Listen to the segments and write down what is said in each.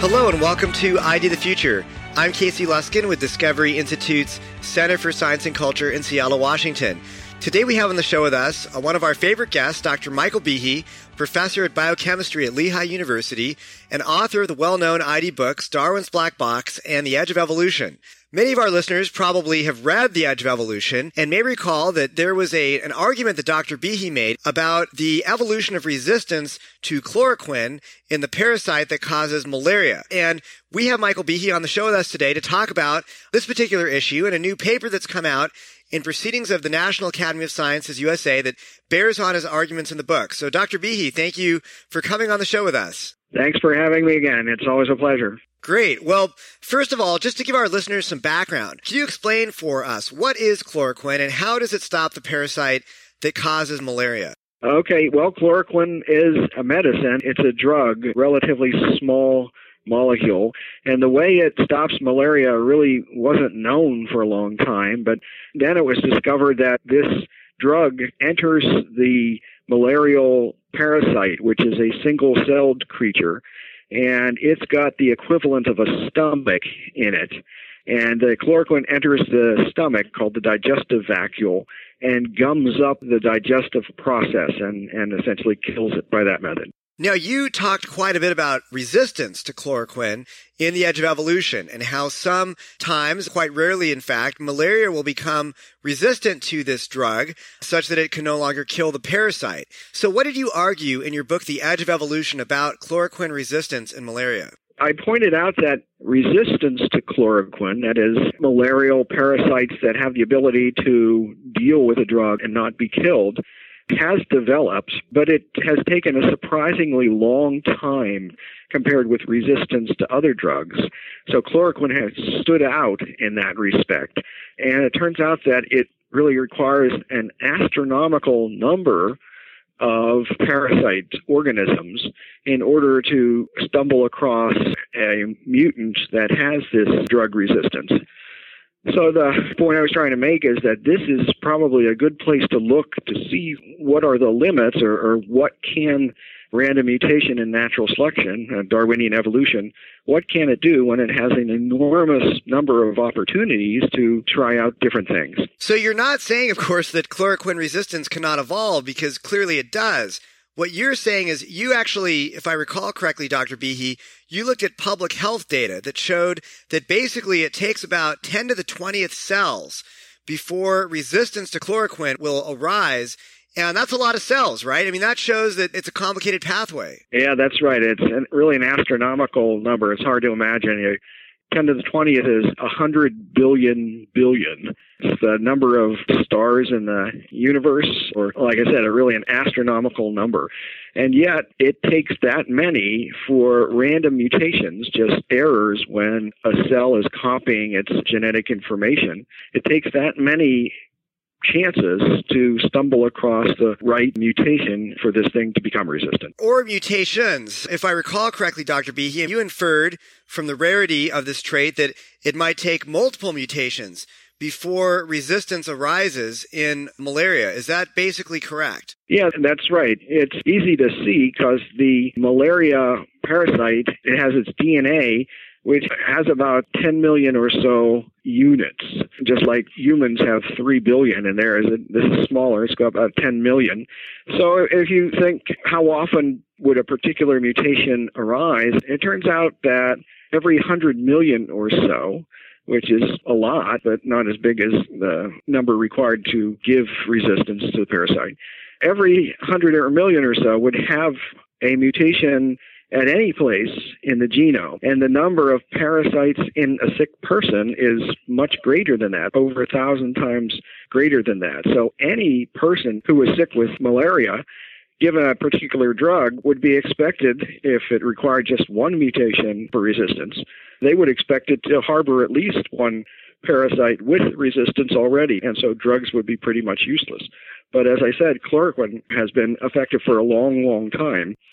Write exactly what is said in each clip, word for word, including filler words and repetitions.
Hello and welcome to I D the Future. I'm Casey Luskin with Discovery Institute's Center for Science and Culture in Seattle, Washington. Today we have on the show with us uh, one of our favorite guests, Doctor Michael Behe, professor at biochemistry at Lehigh University and author of the well-known I D books Darwin's Black Box and The Edge of Evolution. Many of our listeners probably have read The Edge of Evolution and may recall that there was a an argument that Doctor Behe made about the evolution of resistance to chloroquine in the parasite that causes malaria. And we have Michael Behe on the show with us today to talk about this particular issue and a new paper that's come out in Proceedings of the National Academy of Sciences, U S A, that bears on his arguments in the book. So, Doctor Behe, thank you for coming on the show with us. Thanks for having me again. It's always a pleasure. Great. Well, first of all, just to give our listeners some background, can you explain for us what is chloroquine and how does it stop the parasite that causes malaria? Okay. Well, chloroquine is a medicine. It's a drug, relatively small molecule. And the way it stops malaria really wasn't known for a long time. But then it was discovered that this drug enters the malarial parasite, which is a single-celled creature, and it's got the equivalent of a stomach in it. And the chloroquine enters the stomach, called the digestive vacuole, and gums up the digestive process and, and essentially kills it by that method. Now, you talked quite a bit about resistance to chloroquine in The Edge of Evolution and how sometimes, quite rarely in fact, malaria will become resistant to this drug such that it can no longer kill the parasite. So what did you argue in your book, The Edge of Evolution, about chloroquine resistance in malaria? I pointed out that resistance to chloroquine, that is, malarial parasites that have the ability to deal with a drug and not be killed, has developed, but it has taken a surprisingly long time compared with resistance to other drugs. So chloroquine has stood out in that respect. And it turns out that it really requires an astronomical number of parasite organisms in order to stumble across a mutant that has this drug resistance. So the point I was trying to make is that this is probably a good place to look to see what are the limits or, or what can random mutation in natural selection, uh, Darwinian evolution, what can it do when it has an enormous number of opportunities to try out different things? So you're not saying, of course, that chloroquine resistance cannot evolve, because clearly it does. What you're saying is you actually, if I recall correctly, Doctor Behe, you looked at public health data that showed that basically it takes about ten to the twentieth cells before resistance to chloroquine will arise. And that's a lot of cells, right? I mean, that shows that it's a complicated pathway. Yeah, that's right. It's an, really an astronomical number. It's hard to imagine. You, ten to the twentieth is one hundred billion billion. It's the number of stars in the universe, or like I said, a really an astronomical number. And yet it takes that many for random mutations, just errors when a cell is copying its genetic information. It takes that many chances to stumble across the right mutation for this thing to become resistant. Or mutations. If I recall correctly, Doctor Behe, you inferred from the rarity of this trait that it might take multiple mutations before resistance arises in malaria. Is that basically correct? Yeah, that's right. It's easy to see because the malaria parasite, it has its D N A, which has about ten million or so units, just like humans have three billion, and there is a, this is smaller, it's got about ten million. So if you think how often would a particular mutation arise, it turns out that every one hundred million or so, which is a lot, but not as big as the number required to give resistance to the parasite, every one hundred or million or so would have a mutation at any place in the genome. And the number of parasites in a sick person is much greater than that, over a thousand times greater than that. So any person who is sick with malaria, given a particular drug, would be expected, if it required just one mutation for resistance, they would expect it to harbor at least one parasite with resistance already. And so drugs would be pretty much useless. But as I said, chloroquine has been effective for a long, long time.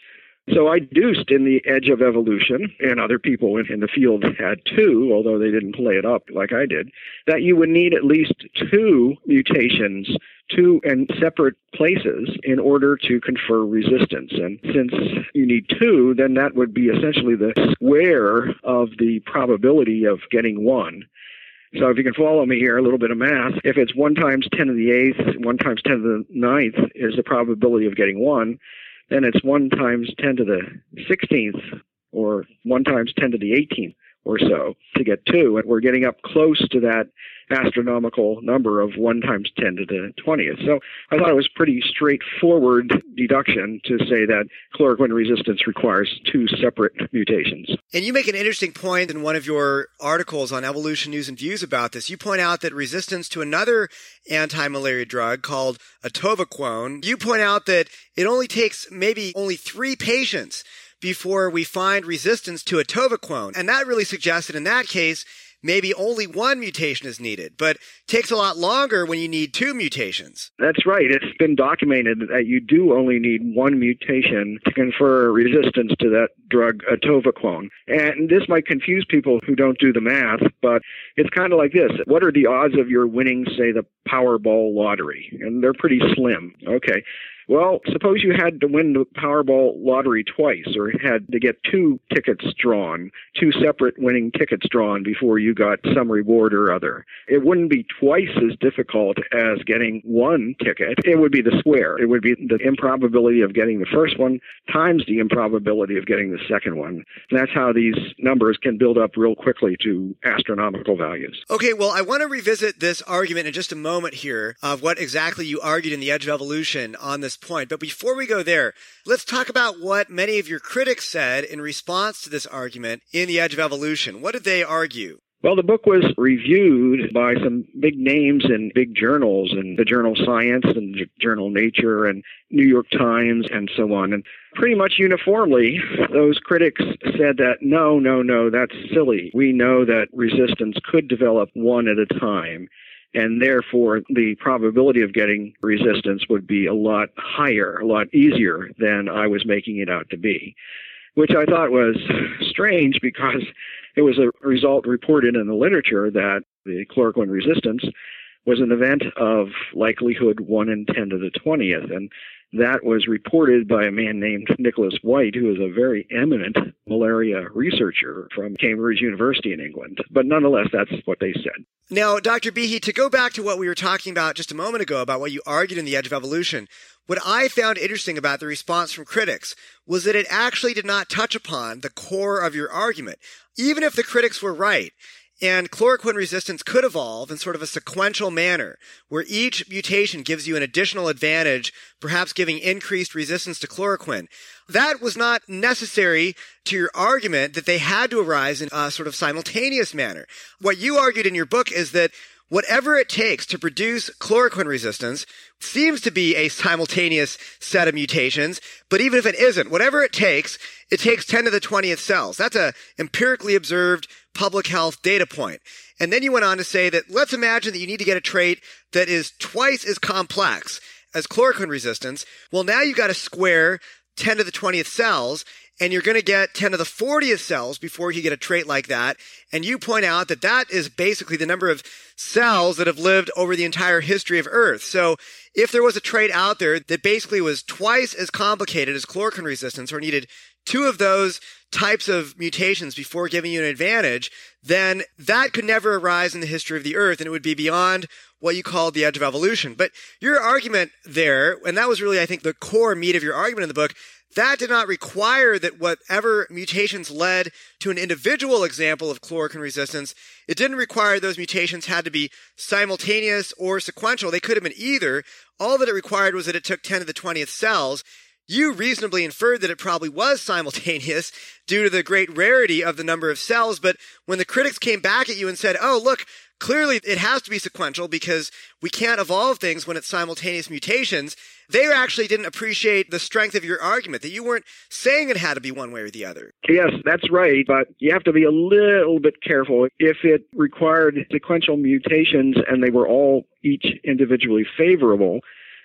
So I deduced in the Edge of Evolution, and other people in the field had too, although they didn't play it up like I did, that you would need at least two mutations, two in separate places, in order to confer resistance. And since you need two, then that would be essentially the square of the probability of getting one. So if you can follow me here, a little bit of math, if it's one times ten to the eighth, one times ten to the ninth is the probability of getting one, then it's one times ten to the sixteenth, or one times ten to the eighteenth or so to get two. And we're getting up close to that astronomical number of one times ten to the twentieth. So I thought it was pretty straightforward deduction to say that chloroquine resistance requires two separate mutations. And you make an interesting point in one of your articles on Evolution News and Views about this. You point out that resistance to another anti-malaria drug called atovaquone, you point out that it only takes maybe only three patients before we find resistance to atovaquone. And that really suggests that in that case, maybe only one mutation is needed, but takes a lot longer when you need two mutations. That's right. It's been documented that you do only need one mutation to confer resistance to that drug, atovaquone. And this might confuse people who don't do the math, but it's kind of like this. What are the odds of your winning, say, the Powerball lottery? And they're pretty slim. Okay. Well, suppose you had to win the Powerball lottery twice, or had to get two tickets drawn, two separate winning tickets drawn before you got some reward or other. It wouldn't be twice as difficult as getting one ticket. It would be the square. It would be the improbability of getting the first one times the improbability of getting the second one. And that's how these numbers can build up real quickly to astronomical values. Okay, well, I want to revisit this argument in just a moment here of what exactly you argued in The Edge of Evolution on this point. But before we go there, let's talk about what many of your critics said in response to this argument in The Edge of Evolution. What did they argue? Well, the book was reviewed by some big names in big journals, in the journal Science and the journal Nature and New York Times and so on. And pretty much uniformly, those critics said that, no, no, no, that's silly. We know that resistance could develop one at a time, and therefore the probability of getting resistance would be a lot higher, a lot easier than I was making it out to be, which I thought was strange because it was a result reported in the literature that the chloroquine resistance was an event of likelihood one in ten to the twentieth. And that was reported by a man named Nicholas White, who is a very eminent malaria researcher from Cambridge University in England. But nonetheless, that's what they said. Now, Doctor Behe, to go back to what we were talking about just a moment ago, about what you argued in The Edge of Evolution, what I found interesting about the response from critics was that it actually did not touch upon the core of your argument. Even if the critics were right, and chloroquine resistance could evolve in sort of a sequential manner, where each mutation gives you an additional advantage, perhaps giving increased resistance to chloroquine. That was not necessary to your argument that they had to arise in a sort of simultaneous manner. What you argued in your book is that whatever it takes to produce chloroquine resistance seems to be a simultaneous set of mutations, but even if it isn't, whatever it takes, it takes ten to the twentieth cells. That's a empirically observed public health data point. And then you went on to say that let's imagine that you need to get a trait that is twice as complex as chloroquine resistance. Well, now you've got to square ten to the twentieth cells, and you're going to get ten to the fortieth cells before you get a trait like that. And you point out that that is basically the number of cells that have lived over the entire history of Earth. So if there was a trait out there that basically was twice as complicated as chloroquine resistance, or needed two of those types of mutations before giving you an advantage, then that could never arise in the history of the Earth, and it would be beyond what you called the edge of evolution. But your argument there, and that was really, I think, the core meat of your argument in the book, that did not require that whatever mutations led to an individual example of chloroquine resistance, it didn't require those mutations had to be simultaneous or sequential. They could have been either. All that it required was that it took ten to the twentieth cells. You reasonably inferred that it probably was simultaneous due to the great rarity of the number of cells. But when the critics came back at you and said, oh, look, clearly it has to be sequential because we can't evolve things when it's simultaneous mutations, they actually didn't appreciate the strength of your argument, that you weren't saying it had to be one way or the other. Yes, that's right, but you have to be a little bit careful. If it required sequential mutations and they were all each individually favorable,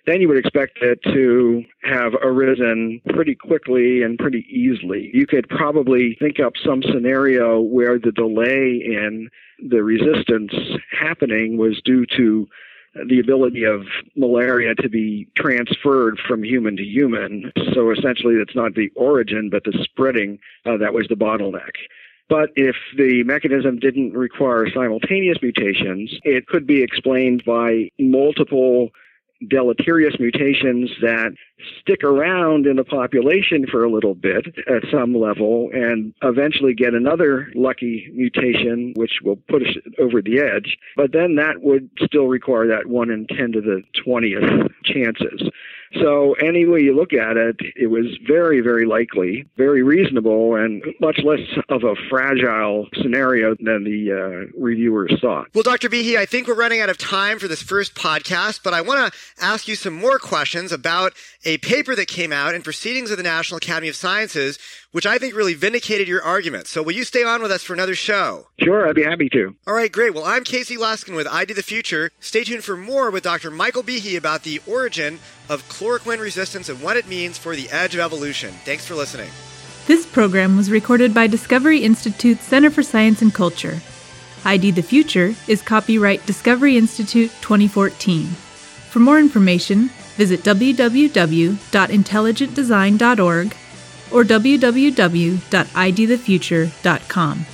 then you would expect it to have arisen pretty quickly and pretty easily. You could probably think up some scenario where the delay in the resistance happening was due to the ability of malaria to be transferred from human to human. So essentially, it's not the origin, but the spreading uh, that was the bottleneck. But if the mechanism didn't require simultaneous mutations, it could be explained by multiple deleterious mutations that stick around in the population for a little bit at some level and eventually get another lucky mutation which will push it over the edge. But then that would still require that one in ten to the twentieth chances. So any way you look at it, it was very, very likely, very reasonable, and much less of a fragile scenario than the uh, reviewers thought. Well, Doctor Behe, I think we're running out of time for this first podcast, but I want to ask you some more questions about a paper that came out in Proceedings of the National Academy of Sciences, which I think really vindicated your argument. So will you stay on with us for another show? Sure, I'd be happy to. All right, great. Well, I'm Casey Luskin with I D the Future. Stay tuned for more with Doctor Michael Behe about the origin of chloroquine resistance and what it means for the edge of evolution. Thanks for listening. This program was recorded by Discovery Institute Center for Science and Culture. I D the Future is copyright Discovery Institute twenty fourteen. For more information, visit w w w dot intelligent design dot org or w w w dot i d the future dot com.